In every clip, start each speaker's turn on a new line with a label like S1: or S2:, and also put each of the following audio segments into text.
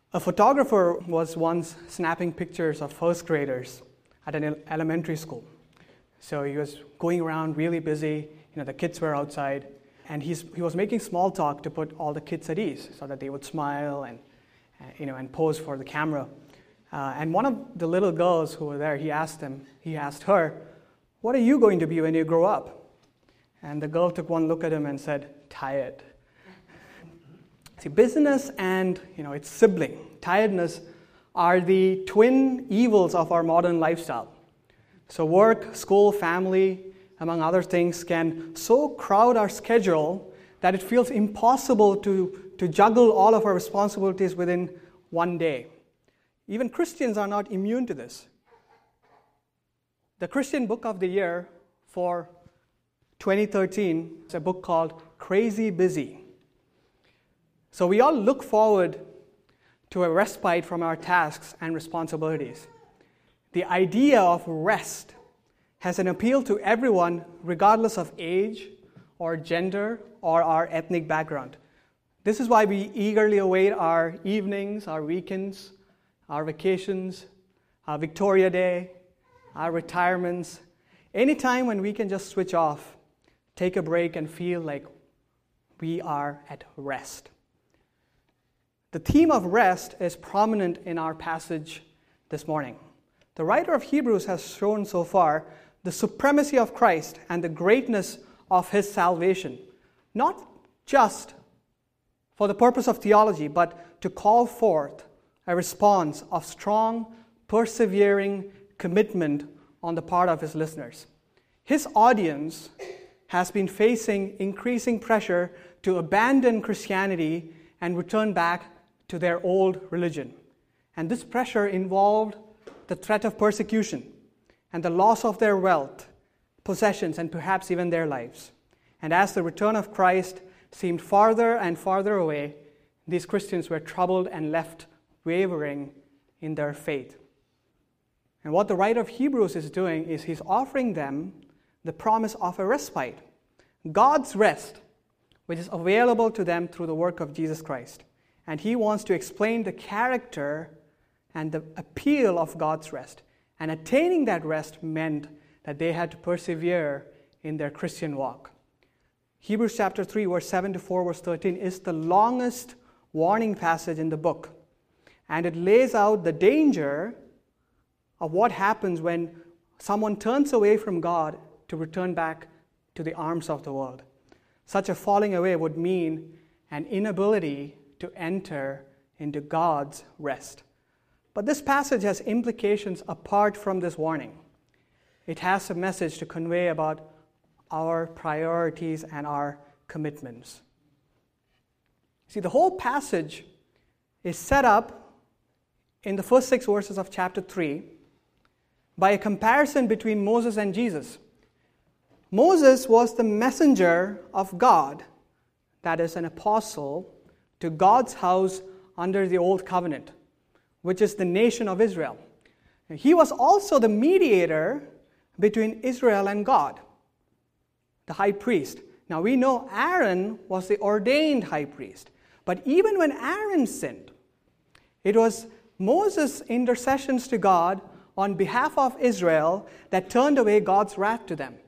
S1: A photographer was once snapping pictures of first graders at an elementary school. So he was going around really busy. The kids were outside, and he was making small talk to put all the kids at ease so that they would smile and pose for the camera. And one of the little girls who were there, he asked her, "What are you going to be when you grow up?" And the girl took one look at him and said, "Tired." See, business and its sibling, tiredness, are the twin evils of our modern lifestyle. So work, school, family, among other things, can so crowd our schedule that it feels impossible to juggle all of our responsibilities within one day. Even Christians are not immune to this. The Christian book of the year for 2013 is a book called Crazy Busy. So we all look forward to a respite from our tasks and responsibilities. The idea of rest has an appeal to everyone regardless of age or gender or our ethnic background. This is why we eagerly await our evenings, our weekends, our vacations, our Victoria Day, our retirements, any time when we can just switch off, take a break, and feel like we are at rest. The theme of rest is prominent in our passage this morning. The writer of Hebrews has shown so far the supremacy of Christ and the greatness of his salvation, not just for the purpose of theology, but to call forth a response of strong, persevering commitment on the part of his listeners. His audience has been facing increasing pressure to abandon Christianity and return back to their old religion. And this pressure involved the threat of persecution and the loss of their wealth, possessions, and perhaps even their lives. And as the return of Christ seemed farther and farther away, these Christians were troubled and left wavering in their faith. And what the writer of Hebrews is doing is he's offering them the promise of a respite, God's rest, which is available to them through the work of Jesus Christ. And he wants to explain the character and the appeal of God's rest. And attaining that rest meant that they had to persevere in their Christian walk. Hebrews chapter 3, verse 7 to 4, verse 13 is the longest warning passage in the book. And it lays out the danger of what happens when someone turns away from God to return back to the arms of the world. Such a falling away would mean an inability to enter into God's rest. But this passage has implications apart from this warning. It has a message to convey about our priorities and our commitments. See, the whole passage is set up in the first 6 verses of chapter 3 by a comparison between Moses and Jesus. Moses was the messenger of God, that is, an apostle, to God's house under the Old Covenant, which is the nation of Israel. He was also the mediator between Israel and God, the high priest. Now we know Aaron was the ordained high priest, but even when Aaron sinned, it was Moses' intercessions to God on behalf of Israel that turned away God's wrath to them.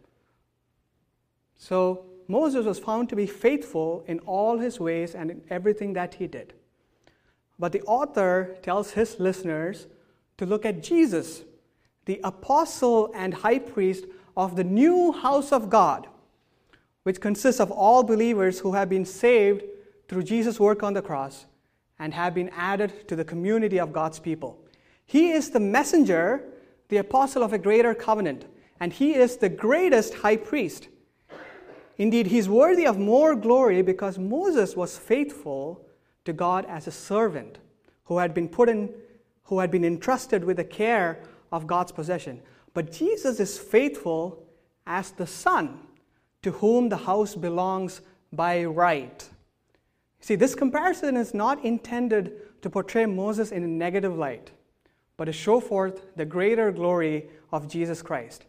S1: So Moses was found to be faithful in all his ways and in everything that he did. But the author tells his listeners to look at Jesus, the apostle and high priest of the new house of God, which consists of all believers who have been saved through Jesus' work on the cross and have been added to the community of God's people. He is the messenger, the apostle of a greater covenant, and he is the greatest high priest. Indeed, he's worthy of more glory because Moses was faithful to God as a servant who had been entrusted with the care of God's possession. But Jesus is faithful as the son to whom the house belongs by right. See, this comparison is not intended to portray Moses in a negative light, but to show forth the greater glory of Jesus Christ.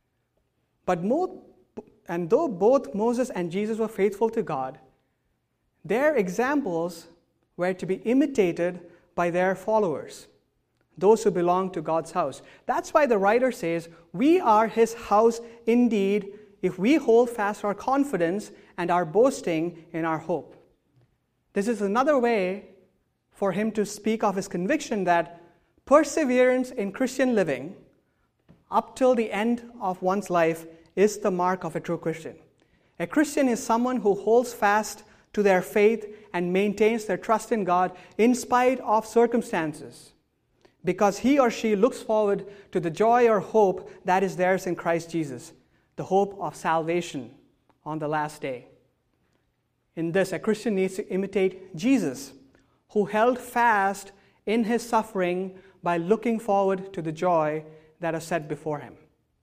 S1: And though both Moses and Jesus were faithful to God, their examples were to be imitated by their followers, those who belong to God's house. That's why the writer says, we are his house indeed if we hold fast our confidence and our boasting in our hope. This is another way for him to speak of his conviction that perseverance in Christian living up till the end of one's life is the mark of a true Christian. A Christian is someone who holds fast to their faith and maintains their trust in God in spite of circumstances, because he or she looks forward to the joy or hope that is theirs in Christ Jesus, the hope of salvation on the last day. In this, a Christian needs to imitate Jesus, who held fast in his suffering by looking forward to the joy that is set before him.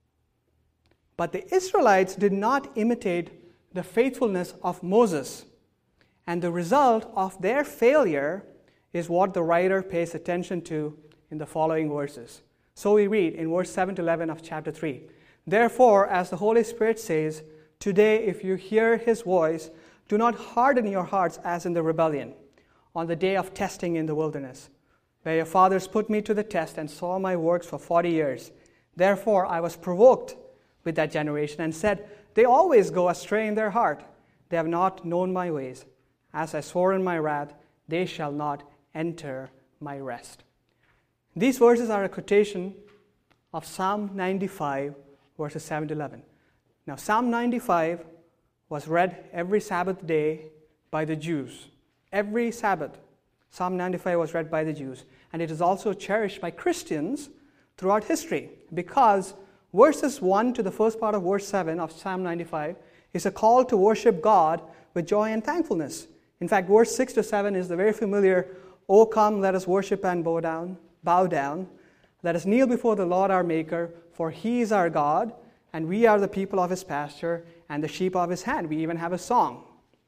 S1: But the Israelites did not imitate the faithfulness of Moses, and the result of their failure is what the writer pays attention to in the following verses. So we read in verse 7 to 11 of chapter 3, "Therefore, as the Holy Spirit says, today if you hear his voice, do not harden your hearts as in the rebellion, on the day of testing in the wilderness, where your fathers put me to the test and saw my works for 40 years. Therefore I was provoked with that generation and said, they always go astray in their heart. They have not known my ways. As I swore in my wrath, they shall not enter my rest." These verses are a quotation of Psalm 95, verses 7 to 11. Now, Psalm 95 was read every Sabbath day by the Jews. Every Sabbath, Psalm 95 was read by the Jews. And it is also cherished by Christians throughout history, because verses 1 to the first part of verse 7 of Psalm 95 is a call to worship God with joy and thankfulness. In fact, verse 6 to 7 is the very familiar, "O come, let us worship and bow down. Let us kneel before the Lord our Maker, for he is our God, and we are the people of his pasture and the sheep of his hand." We even have a song.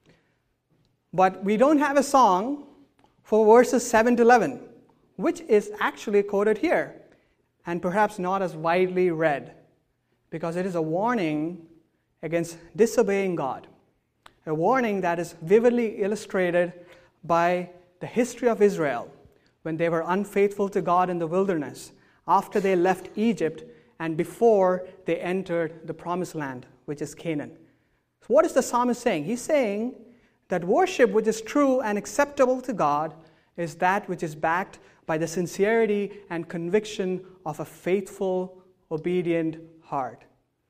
S1: But we don't have a song for verses 7 to 11, which is actually quoted here, and perhaps not as widely read, because it is a warning against disobeying God. A warning that is vividly illustrated by the history of Israel when they were unfaithful to God in the wilderness, after they left Egypt and before they entered the promised land, which is Canaan. So what is the psalmist saying? He's saying that worship which is true and acceptable to God is that which is backed by the sincerity and conviction of a faithful, obedient heart.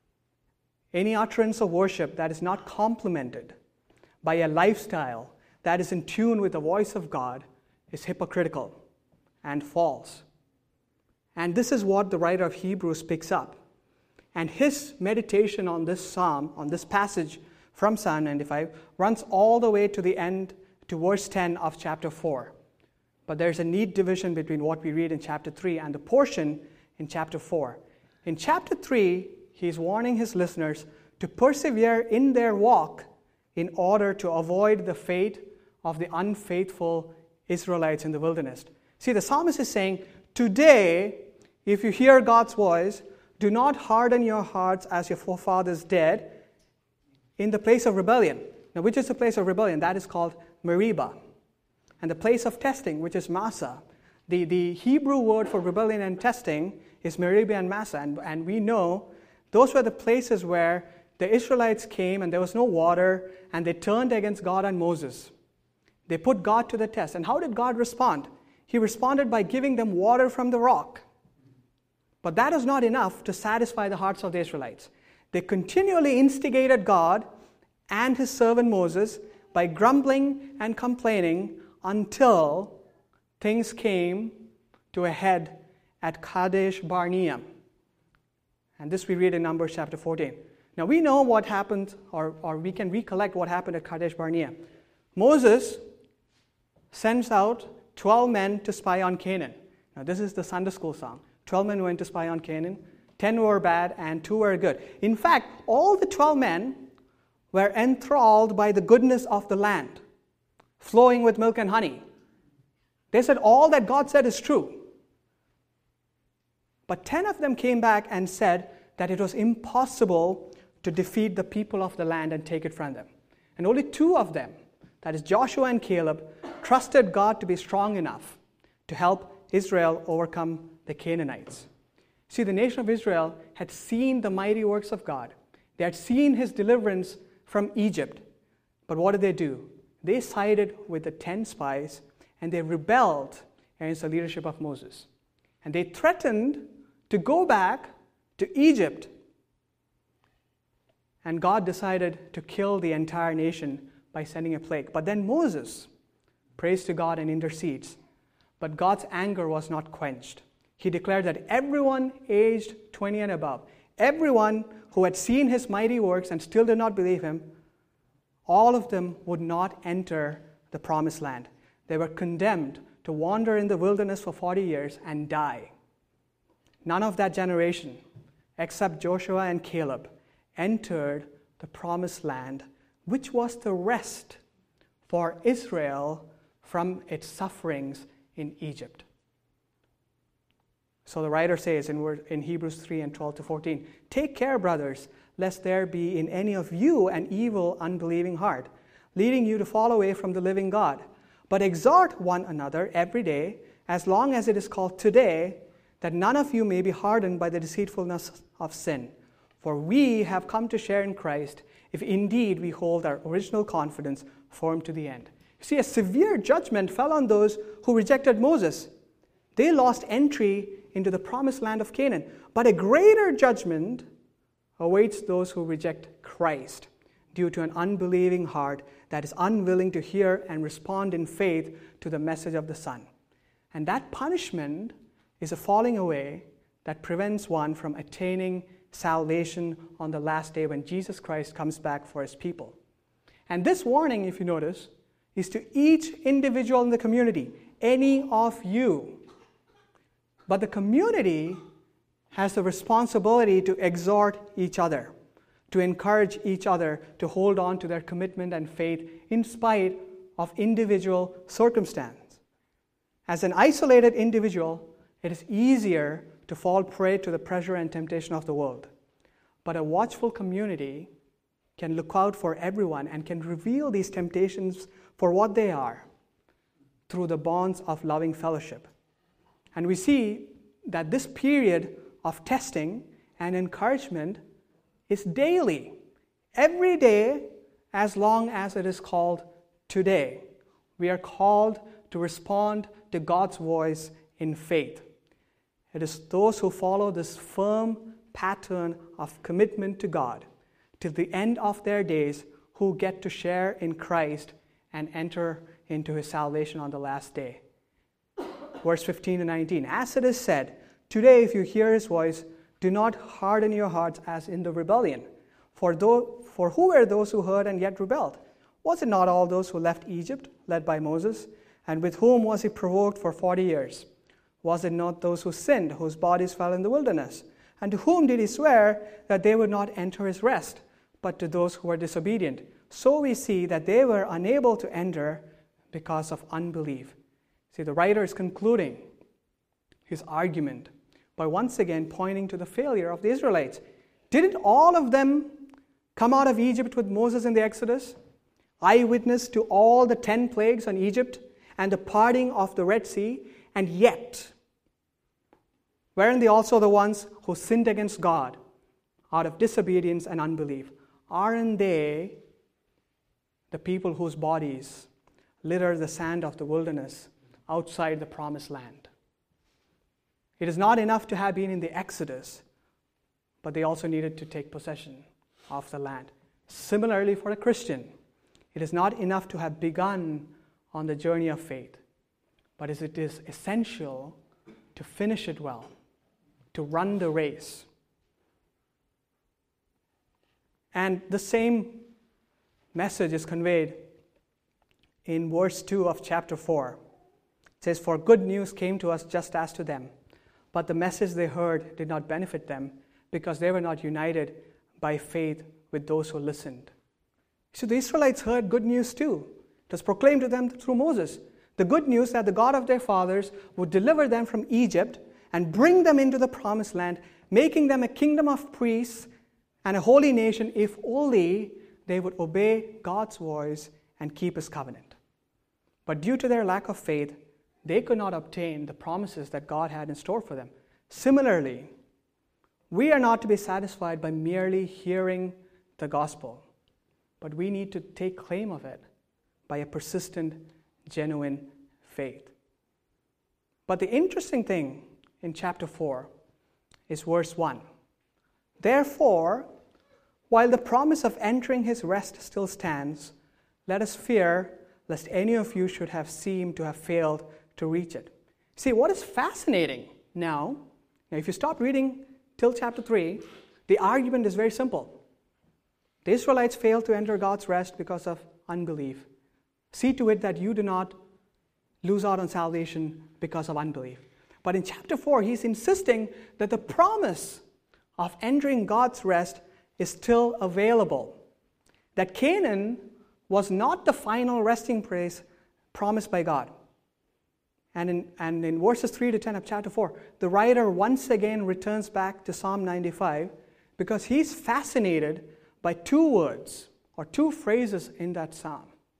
S1: Any utterance of worship that is not complemented by a lifestyle that is in tune with the voice of God is hypocritical and false. And this is what the writer of Hebrews picks up. And his meditation on this psalm, on this passage from Psalm 95, runs all the way to the end, to verse 10 of chapter 4. But there's a neat division between what we read in chapter 3 and the portion in chapter 4. In chapter 3, he's warning his listeners to persevere in their walk in order to avoid the fate of the unfaithful Israelites in the wilderness. See, the psalmist is saying, today, if you hear God's voice, do not harden your hearts as your forefathers did in the place of rebellion. Now, which is the place of rebellion? That is called Meribah. And the place of testing, which is Massah. The Hebrew word for rebellion and testing is Meribah and Massah. And we know those were the places where the Israelites came and there was no water, and they turned against God and Moses. They put God to the test. And how did God respond? He responded by giving them water from the rock. But that is not enough to satisfy the hearts of the Israelites. They continually instigated God and his servant Moses by grumbling and complaining until things came to a head at Kadesh Barnea. And this we read in Numbers chapter 14. Now we know what happened, or we can recollect what happened at Kadesh Barnea. Moses sends out 12 men to spy on Canaan. Now this is the Sunday school song. 12 men went to spy on Canaan. 10 were bad and 2 were good. In fact, all the 12 men were enthralled by the goodness of the land, flowing with milk and honey. They said all that God said is true. But 10 of them came back and said that it was impossible to defeat the people of the land and take it from them. And only 2 of them, that is Joshua and Caleb, trusted God to be strong enough to help Israel overcome the Canaanites. See, the nation of Israel had seen the mighty works of God. They had seen his deliverance from Egypt. But what did they do? They sided with the 10 spies and they rebelled against the leadership of Moses. And they threatened to go back to Egypt. And God decided to kill the entire nation by sending a plague. But then Moses prays to God and intercedes. But God's anger was not quenched. He declared that everyone aged 20 and above, everyone who had seen his mighty works and still did not believe him, all of them would not enter the promised land. They were condemned to wander in the wilderness for 40 years and die. None of that generation, except Joshua and Caleb, entered the promised land, which was the rest for Israel from its sufferings in Egypt. So the writer says in Hebrews 3 and 12 to 14, "Take care, brothers, lest there be in any of you an evil, unbelieving heart, leading you to fall away from the living God. But exhort one another every day, as long as it is called today, that none of you may be hardened by the deceitfulness of sin. For we have come to share in Christ, if indeed we hold our original confidence firm to the end." You see, a severe judgment fell on those who rejected Moses. They lost entry into the promised land of Canaan. But a greater judgment awaits those who reject Christ due to an unbelieving heart that is unwilling to hear and respond in faith to the message of the Son. And that punishment is a falling away that prevents one from attaining salvation on the last day when Jesus Christ comes back for his people. And this warning, if you notice, is to each individual in the community, any of you. But the community has the responsibility to exhort each other, to encourage each other to hold on to their commitment and faith in spite of individual circumstance. As an isolated individual, it is easier to fall prey to the pressure and temptation of the world. But a watchful community can look out for everyone and can reveal these temptations for what they are through the bonds of loving fellowship. And we see that this period of testing and encouragement is daily, every day, as long as it is called today. We are called to respond to God's voice in faith. It is those who follow this firm pattern of commitment to God till the end of their days who get to share in Christ and enter into his salvation on the last day. Verse 15 and 19, "As it is said, today if you hear his voice, do not harden your hearts as in the rebellion. For who were those who heard and yet rebelled? Was it not all those who left Egypt, led by Moses? And with whom was he provoked for 40 years? Was it not those who sinned, whose bodies fell in the wilderness? And to whom did he swear that they would not enter his rest, but to those who were disobedient? So we see that they were unable to enter because of unbelief." See, the writer is concluding his argument by once again pointing to the failure of the Israelites. Didn't all of them come out of Egypt with Moses in the Exodus? Eyewitness to all the 10 plagues on Egypt and the parting of the Red Sea, and yet, weren't they also the ones who sinned against God out of disobedience and unbelief? Aren't they the people whose bodies litter the sand of the wilderness outside the promised land? It is not enough to have been in the Exodus, but they also needed to take possession of the land. Similarly, for a Christian, it is not enough to have begun on the journey of faith, but it is essential to finish it well, to run the race. And the same message is conveyed in verse 2 of chapter 4. It says, "For good news came to us just as to them, but the message they heard did not benefit them, because they were not united by faith with those who listened." So the Israelites heard good news too. It was proclaimed to them through Moses. The good news that the God of their fathers would deliver them from Egypt and bring them into the promised land, making them a kingdom of priests and a holy nation if only they would obey God's voice and keep his covenant. But due to their lack of faith, they could not obtain the promises that God had in store for them. Similarly, we are not to be satisfied by merely hearing the gospel, but we need to take claim of it by a persistent, genuine faith. But the interesting thing in chapter 4 is verse 1. Therefore, while the promise of entering his rest still stands, let us fear lest any of you should have seemed to have failed to reach it. See, what is fascinating now, if you stop reading till chapter 3, the argument is very simple. The Israelites failed to enter God's rest because of unbelief. See to it that you do not lose out on salvation because of unbelief. But in chapter 4, he's insisting that the promise of entering God's rest is still available. That Canaan was not the final resting place promised by God. And in verses 3 to 10 of chapter 4, the writer once again returns back to Psalm 95 because he's fascinated by two words or two phrases in that psalm.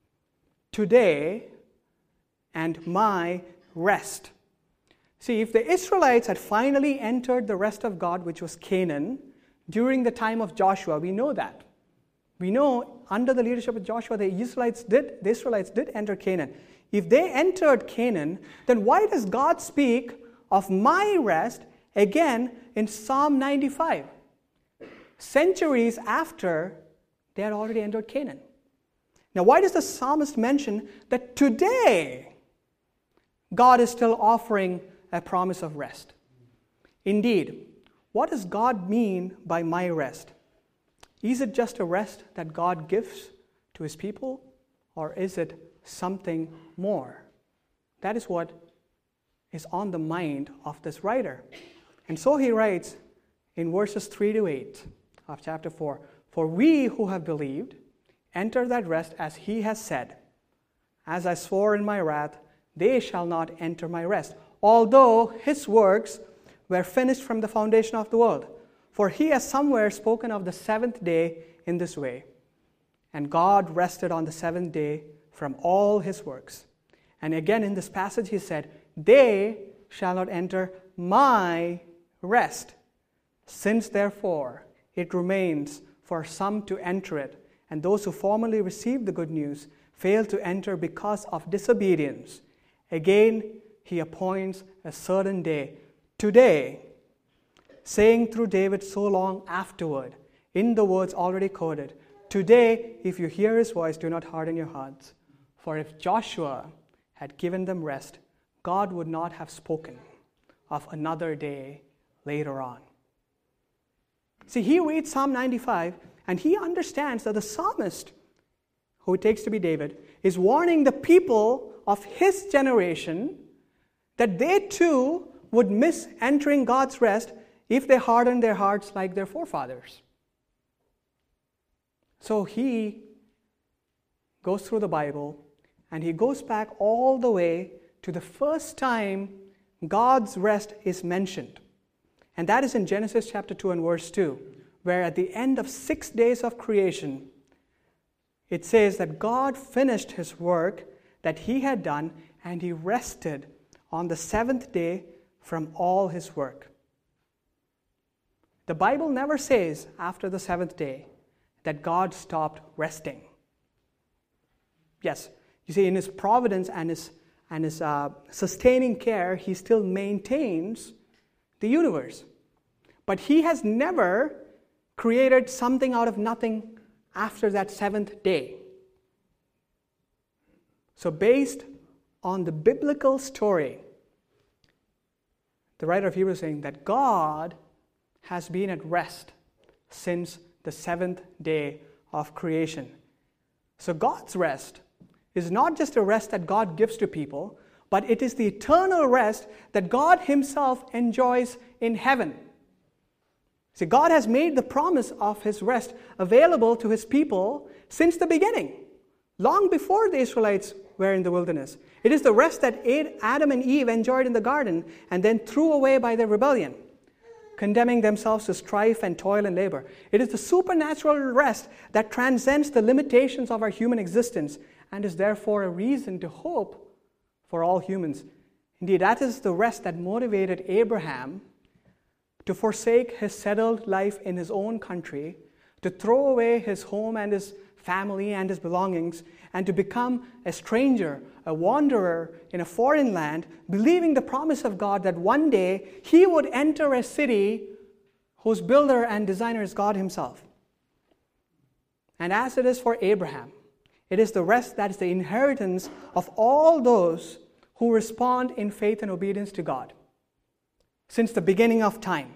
S1: Today and my rest. See, if the Israelites had finally entered the rest of God, which was Canaan, during the time of Joshua, we know that. We know under the leadership of Joshua, the Israelites did enter Canaan. If they entered Canaan, then why does God speak of my rest again in Psalm 95? Centuries after they had already entered Canaan. Now, why does the psalmist mention that today God is still offering a promise of rest? Indeed, what does God mean by my rest? Is it just a rest that God gives to his people, or is it something more? That is what is on the mind of this writer. And so he writes in verses 3 to 8 of chapter 4, "For we who have believed enter that rest as he has said, as I swore in my wrath, they shall not enter my rest, although his works were finished from the foundation of the world. For he has somewhere spoken of the seventh day in this way, and God rested on the seventh day from all his works." And again in this passage he said, "They shall not enter my rest. Since therefore it remains for some to enter it, and those who formerly received the good news failed to enter because of disobedience, again he appoints a certain day, today, saying through David so long afterward, in the words already quoted, "Today, if you hear his voice, do not harden your hearts. For if Joshua had given them rest, God would not have spoken of another day later on." See, he reads Psalm 95, and he understands that the psalmist, who he takes to be David, is warning the people of his generation that they too would miss entering God's rest if they hardened their hearts like their forefathers. So he goes through the Bible, and he goes back all the way to the first time God's rest is mentioned. And that is in Genesis chapter 2 and verse 2, where at the end of 6 days of creation, it says that God finished his work that he had done, and he rested on the seventh day from all his work. The Bible never says after the seventh day that God stopped resting. Yes, you see, in his providence and his sustaining care, he still maintains the universe. But he has never created something out of nothing after that seventh day. So based on the biblical story, the writer of Hebrews is saying that God has been at rest since the seventh day of creation. So God's rest is not just a rest that God gives to people, but it is the eternal rest that God himself enjoys in heaven. See, God has made the promise of his rest available to his people since the beginning, long before the Israelites were in the wilderness. It is the rest that Adam and Eve enjoyed in the garden and then threw away by their rebellion, condemning themselves to strife and toil and labor. It is the supernatural rest that transcends the limitations of our human existence and is therefore a reason to hope for all humans. Indeed, that is the rest that motivated Abraham to forsake his settled life in his own country, to throw away his home and his family and his belongings, and to become a stranger, a wanderer in a foreign land, believing the promise of God that one day he would enter a city whose builder and designer is God himself. And as it is for Abraham, it is the rest that is the inheritance of all those who respond in faith and obedience to God since the beginning of time.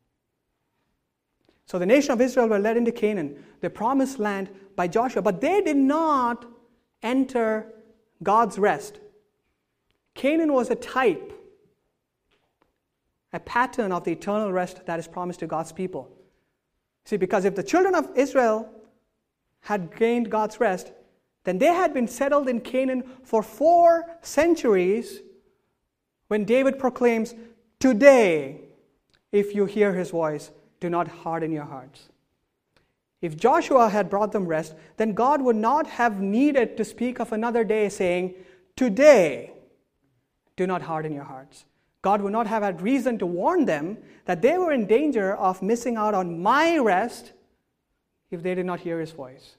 S1: So the nation of Israel were led into Canaan, the promised land, by Joshua, but they did not enter God's rest. Canaan was a type, a pattern of the eternal rest that is promised to God's people. See, because if the children of Israel had gained God's rest, then they had been settled in Canaan for 4 centuries when David proclaims, "Today, if you hear his voice, do not harden your hearts." If Joshua had brought them rest, then God would not have needed to speak of another day saying, "Today, do not harden your hearts." God would not have had reason to warn them that they were in danger of missing out on my rest if they did not hear his voice.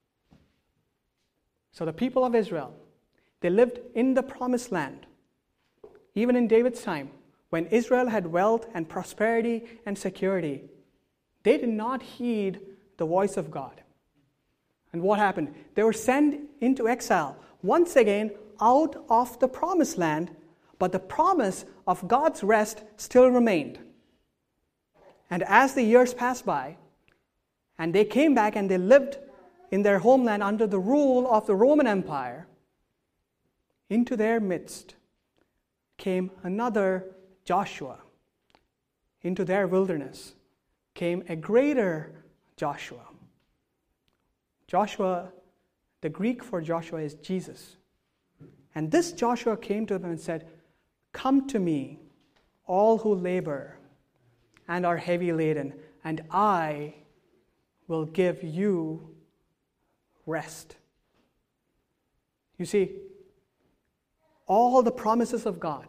S1: So the people of Israel, they lived in the promised land. Even in David's time, when Israel had wealth and prosperity and security, they did not heed the voice of God. And what happened? They were sent into exile, once again out of the promised land, but the promise of God's rest still remained. And as the years passed by, and they came back and they lived in their homeland under the rule of the Roman Empire, into their midst came another Joshua. Into their wilderness came a greater Joshua. Joshua, the Greek for Joshua is Jesus. And this Joshua came to them and said, "Come to me, all who labor and are heavy laden, and I will give you rest." You see, all the promises of God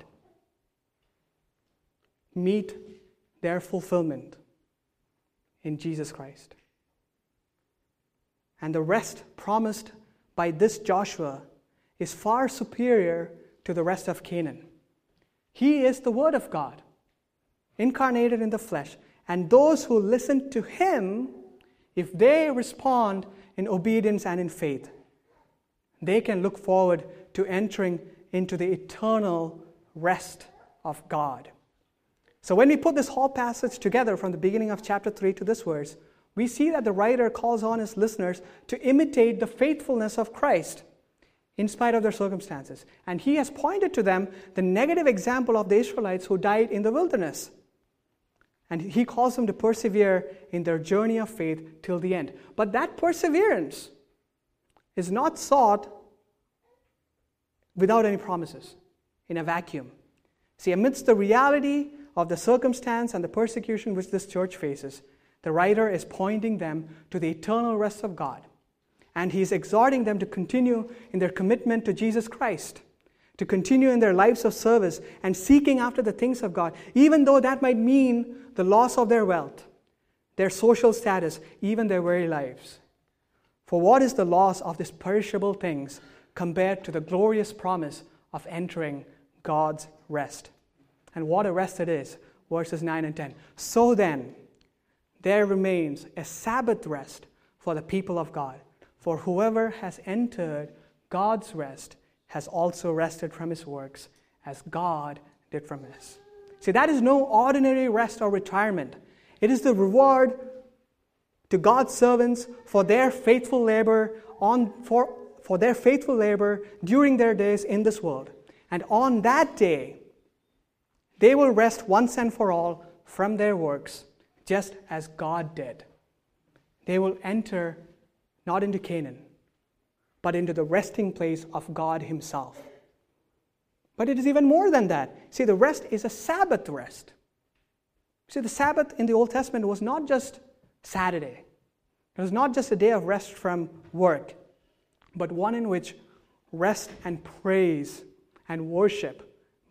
S1: meet their fulfillment in Jesus Christ. And the rest promised by this Joshua is far superior to the rest of Canaan. He is the Word of God, incarnated in the flesh. And those who listen to him, if they respond in obedience and in faith, they can look forward to entering into the eternal rest of God. So when we put this whole passage together from the beginning of chapter 3 to this verse, we see that the writer calls on his listeners to imitate the faithfulness of Christ in spite of their circumstances. And he has pointed to them the negative example of the Israelites who died in the wilderness. And he calls them to persevere in their journey of faith till the end. But that perseverance is not sought without any promises, in a vacuum. See, amidst the reality of the circumstance and the persecution which this church faces, the writer is pointing them to the eternal rest of God. And he is exhorting them to continue in their commitment to Jesus Christ, to continue in their lives of service and seeking after the things of God, even though that might mean the loss of their wealth, their social status, even their very lives. For what is the loss of these perishable things compared to the glorious promise of entering God's rest? And what a rest it is, verses 9 and 10. So then, there remains a Sabbath rest for the people of God. For whoever has entered God's rest has also rested from his works, as God did from his. See, that is no ordinary rest or retirement. It is the reward to God's servants for their faithful labor for their faithful labor during their days in this world. And on that day, they will rest once and for all from their works, just as God did. They will enter not into Canaan, but into the resting place of God himself. But it is even more than that. See, the rest is a Sabbath rest. See, the Sabbath in the Old Testament was not just Saturday. It was not just a day of rest from work, but one in which rest and praise and worship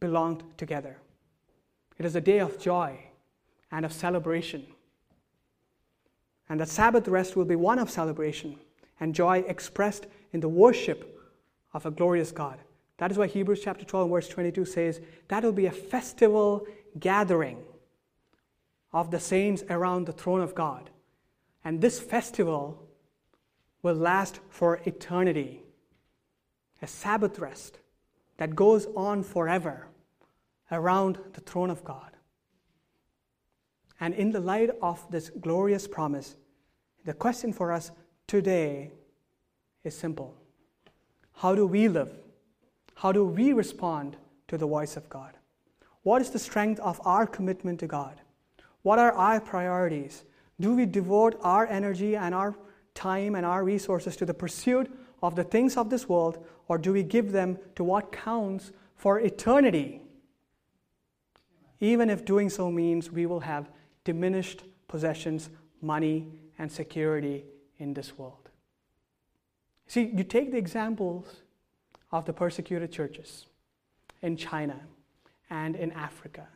S1: belonged together. It is a day of joy and of celebration. And the Sabbath rest will be one of celebration and joy expressed in the worship of a glorious God. That is why Hebrews chapter 12 verse 22 says that will be a festival gathering of the saints around the throne of God. And this festival will last for eternity. A Sabbath rest that goes on forever around the throne of God. And in the light of this glorious promise, the question for us today is simple. How do we live? How do we respond to the voice of God? What is the strength of our commitment to God? What are our priorities? Do we devote our energy and our time and our resources to the pursuit of the things of this world, or do we give them to what counts for eternity? Even if doing so means we will have diminished possessions, money, and security in this world. See, you take the examples of the persecuted churches in China and in Africa.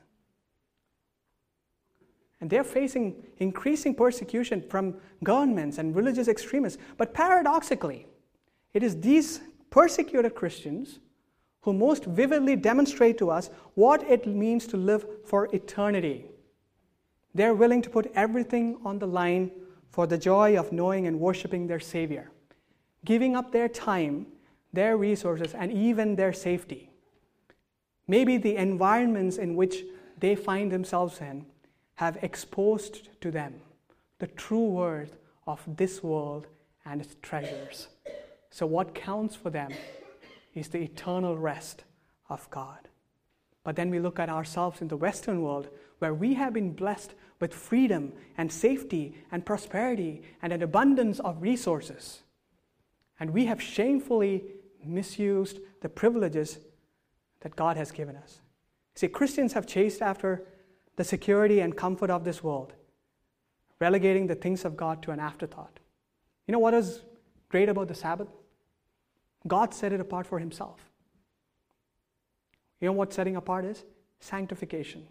S1: And they're facing increasing persecution from governments and religious extremists. But paradoxically, it is these persecuted Christians who most vividly demonstrate to us what it means to live for eternity. They're willing to put everything on the line for the joy of knowing and worshiping their Savior, giving up their time, their resources, and even their safety. Maybe the environments in which they find themselves in have exposed to them the true worth of this world and its treasures. So what counts for them is the eternal rest of God. But then we look at ourselves in the Western world, where we have been blessed with freedom and safety and prosperity and an abundance of resources. And we have shamefully misused the privileges that God has given us. See, Christians have chased after the security and comfort of this world, relegating the things of God to an afterthought. You know what is great about the Sabbath? God set it apart for himself. You know what setting apart is? Sanctification.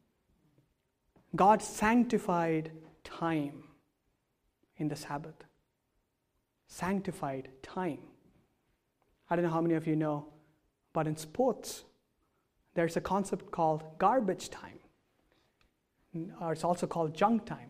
S1: God sanctified time in the Sabbath. Sanctified time. I don't know how many of you know, but in sports, there's a concept called garbage time. Or it's also called junk time.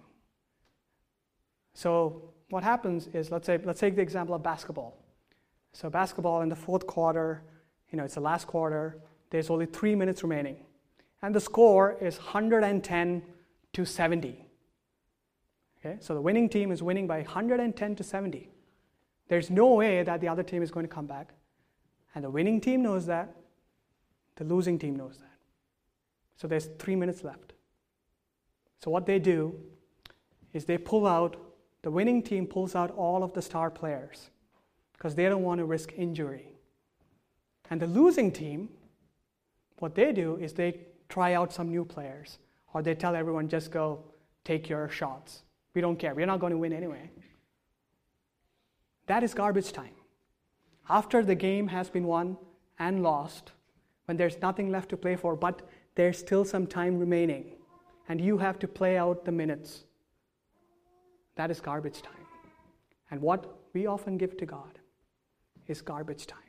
S1: So what happens is, let's take the example of basketball. So basketball in the fourth quarter, it's the last quarter, there's only 3 minutes remaining. And the score is 110 to 70. Okay? So the winning team is winning by 110 to 70. There's no way that the other team is going to come back. And the winning team knows that. The losing team knows that. So there's 3 minutes left. So what they do is the winning team pulls out all of the star players because they don't want to risk injury. And the losing team, what they do is they try out some new players, or they tell everyone, just go take your shots. We don't care. We're not going to win anyway. That is garbage time. After the game has been won and lost, when there's nothing left to play for, but there's still some time remaining, and you have to play out the minutes. That is garbage time. And what we often give to God is garbage time.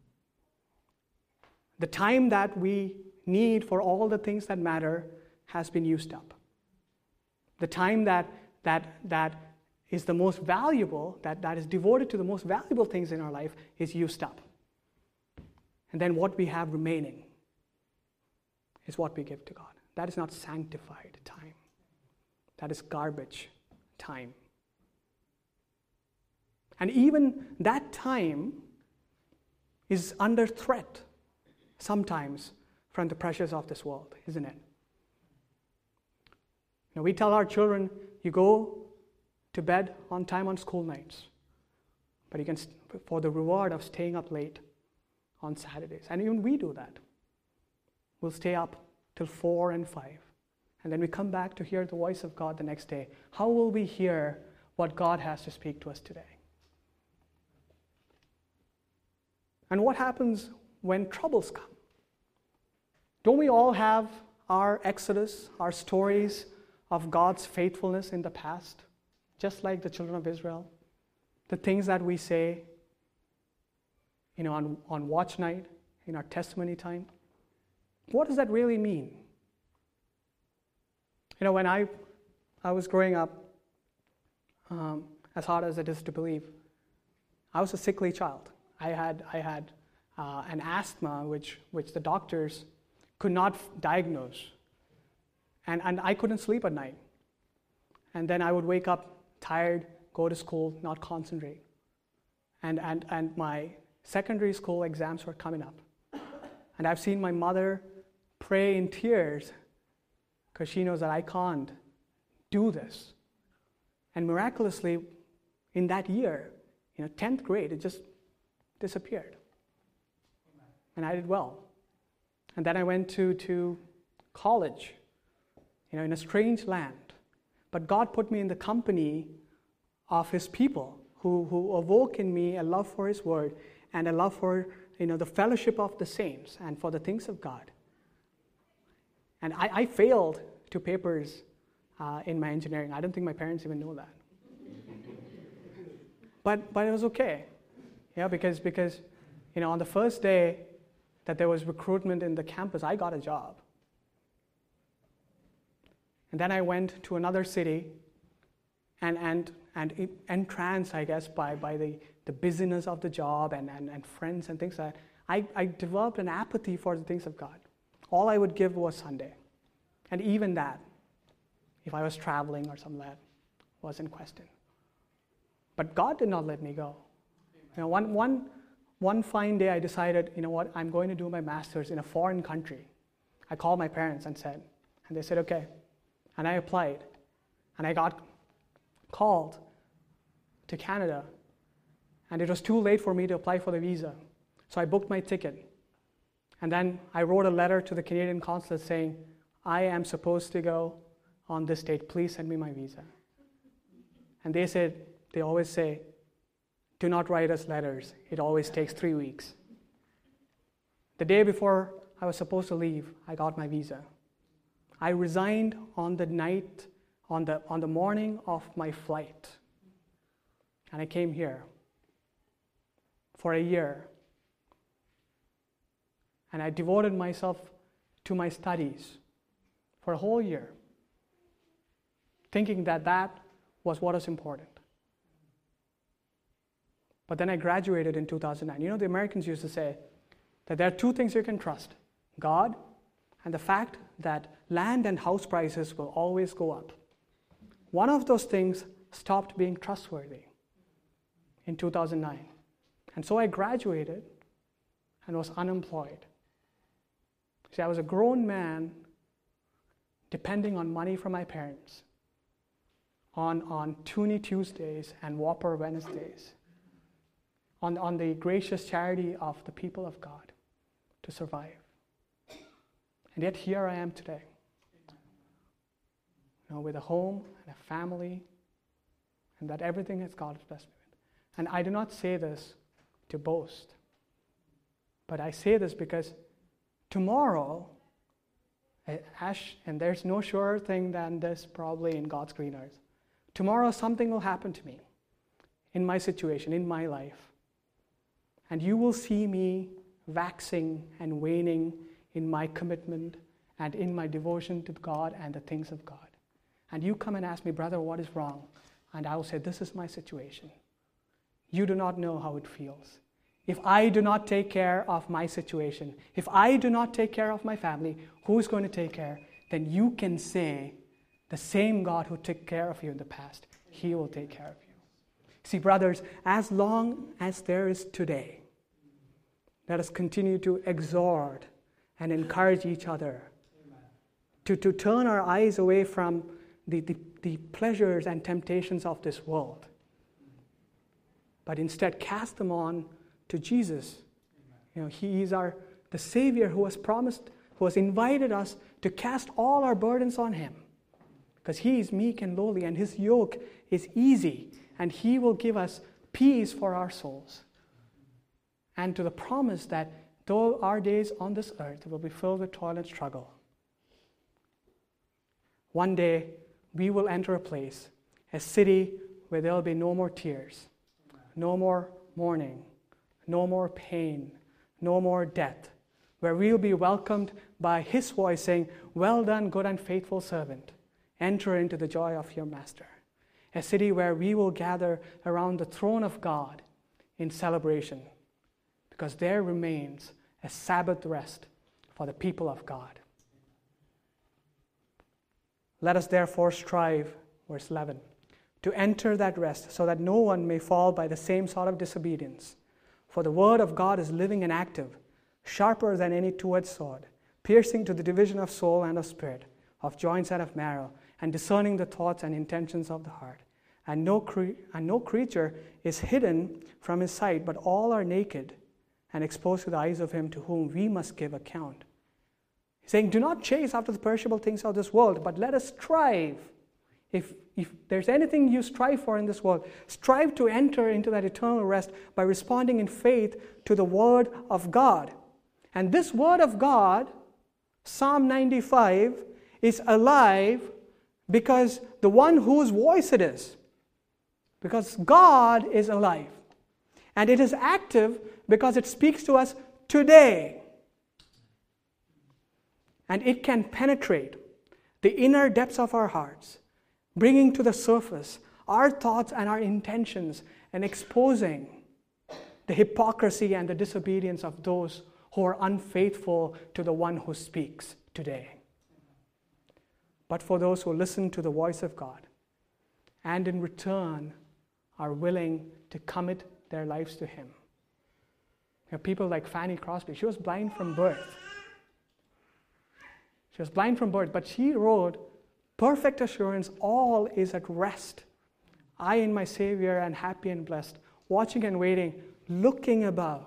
S1: The time that we need for all the things that matter has been used up. The time that is the most valuable, that is devoted to the most valuable things in our life, is used up. And then what we have remaining is what we give to God. That is not sanctified time. That is garbage time. And even that time is under threat sometimes from the pressures of this world, isn't it? We tell our children, you go to bed on time on school nights, but you can, for the reward of staying up late on Saturdays. And even we do that. We'll stay up till 4 and 5. And then we come back to hear the voice of God the next day. How will we hear what God has to speak to us today? And what happens when troubles come? Don't we all have our exodus, our stories of God's faithfulness in the past, just like the children of Israel? The things that we say, on watch night, in our testimony time. What does that really mean? When I was growing up, as hard as it is to believe, I was a sickly child. I had an asthma which the doctors could not diagnose. And I couldn't sleep at night. And then I would wake up tired, go to school, not concentrate. And my secondary school exams were coming up. And I've seen my mother pray in tears because she knows that I can't do this. And miraculously, in that year, 10th grade, it just disappeared. And I did well. And then I went to college, in a strange land. But God put me in the company of His people who awoke in me a love for His Word and a love for, the fellowship of the saints and for the things of God. And I failed 2 papers in my engineering. I don't think my parents even know that. But it was okay, because on the first day that there was recruitment in the campus, I got a job. And then I went to another city and entranced, I guess, by the busyness of the job and friends and things like that, I developed an apathy for the things of God. All I would give was Sunday. And even that, if I was traveling or something like that, was in question. But God did not let me go. One fine day I decided, I'm going to do my master's in a foreign country. I called my parents and they said, okay. And I applied. And I got called to Canada. And it was too late for me to apply for the visa. So I booked my ticket. And then I wrote a letter to the Canadian consulate saying, I am supposed to go on this date. Please send me my visa. And they always say, do not write us letters. It always takes 3 weeks. The day before I was supposed to leave, I got my visa. I resigned on the morning of my flight. And I came here for a year. And I devoted myself to my studies for a whole year, thinking that was what was important. But then I graduated in 2009. The Americans used to say that there are 2 things you can trust: God and the fact that land and house prices will always go up. One of those things stopped being trustworthy in 2009. And so I graduated and was unemployed. See, I was a grown man depending on money from my parents on Toonie Tuesdays and Whopper Wednesdays, on the gracious charity of the people of God to survive. And yet here I am today, with a home and a family, and that everything has God has blessed me with. And I do not say this to boast, but I say this because tomorrow, and there's no surer thing than this probably in God's green earth, tomorrow something will happen to me in my situation, in my life. And you will see me waxing and waning in my commitment and in my devotion to God and the things of God. And you come and ask me, brother, what is wrong? And I will say, this is my situation. You do not know how it feels. If I do not take care of my situation, if I do not take care of my family, who is going to take care? Then you can say, the same God who took care of you in the past, He will take care of you. See, brothers, as long as there is today, let us continue to exhort and encourage each other to turn our eyes away from the pleasures and temptations of this world, but instead cast them on to Jesus. He is the Savior who has promised, who has invited us to cast all our burdens on Him, because He is meek and lowly, and His yoke is easy, and He will give us peace for our souls. And to the promise that though our days on this earth will be filled with toil and struggle, one day we will enter a place, a city where there will be no more tears, no more mourning, no more pain, no more death, where we will be welcomed by His voice saying, "Well done, good and faithful servant. Enter into the joy of your master." A city where we will gather around the throne of God in celebration, because there remains a Sabbath rest for the people of God. Let us therefore strive, verse 11, to enter that rest so that no one may fall by the same sort of disobedience. For the word of God is living and active, sharper than any two-edged sword, piercing to the division of soul and of spirit, of joints and of marrow, and discerning the thoughts and intentions of the heart. And no creature is hidden from His sight, but all are naked and exposed to the eyes of Him to whom we must give account. He's saying, do not chase after the perishable things of this world, but let us strive. If there's anything you strive for in this world, strive to enter into that eternal rest by responding in faith to the Word of God. And this Word of God, Psalm 95, is alive because the one whose voice it is. Because God is alive. And it is active because it speaks to us today. And it can penetrate the inner depths of our hearts, bringing to the surface our thoughts and our intentions and exposing the hypocrisy and the disobedience of those who are unfaithful to the one who speaks today. But for those who listen to the voice of God and in return are willing to commit their lives to Him. You know, people like Fanny Crosby, she was blind from birth. She was blind from birth, but she wrote, "Perfect assurance, all is at rest. I in my Savior am happy and blessed, watching and waiting, looking above."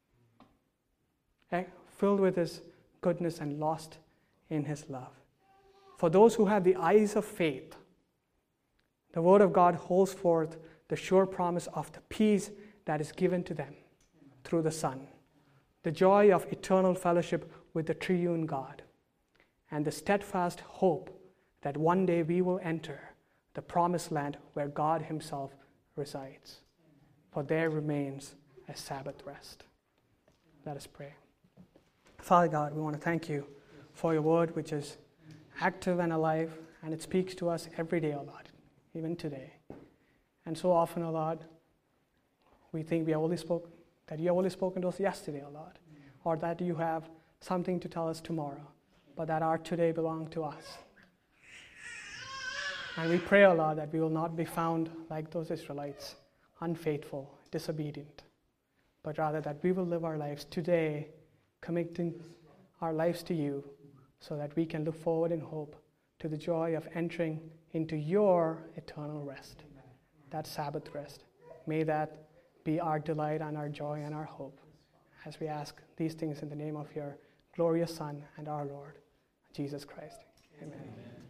S1: Okay? Filled with His goodness and lost in His love. For those who have the eyes of faith, the Word of God holds forth the sure promise of the peace that is given to them through the Son, the joy of eternal fellowship with the triune God, and the steadfast hope that one day we will enter the promised land where God Himself resides. For there remains a Sabbath rest. Let us pray. Father God, we want to thank You for Your Word, which is active and alive, and it speaks to us every day, O Lord, even today. And so often, O Lord, we think that You have only spoken to us yesterday, O Lord, or that You have something to tell us tomorrow, but that our today belongs to us. And we pray, O Lord, that we will not be found like those Israelites, unfaithful, disobedient, but rather that we will live our lives today, committing our lives to You, so that we can look forward in hope to the joy of entering into Your eternal rest, that Sabbath rest. May that be our delight and our joy and our hope, as we ask these things in the name of Your glorious Son and our Lord, Jesus Christ. Amen.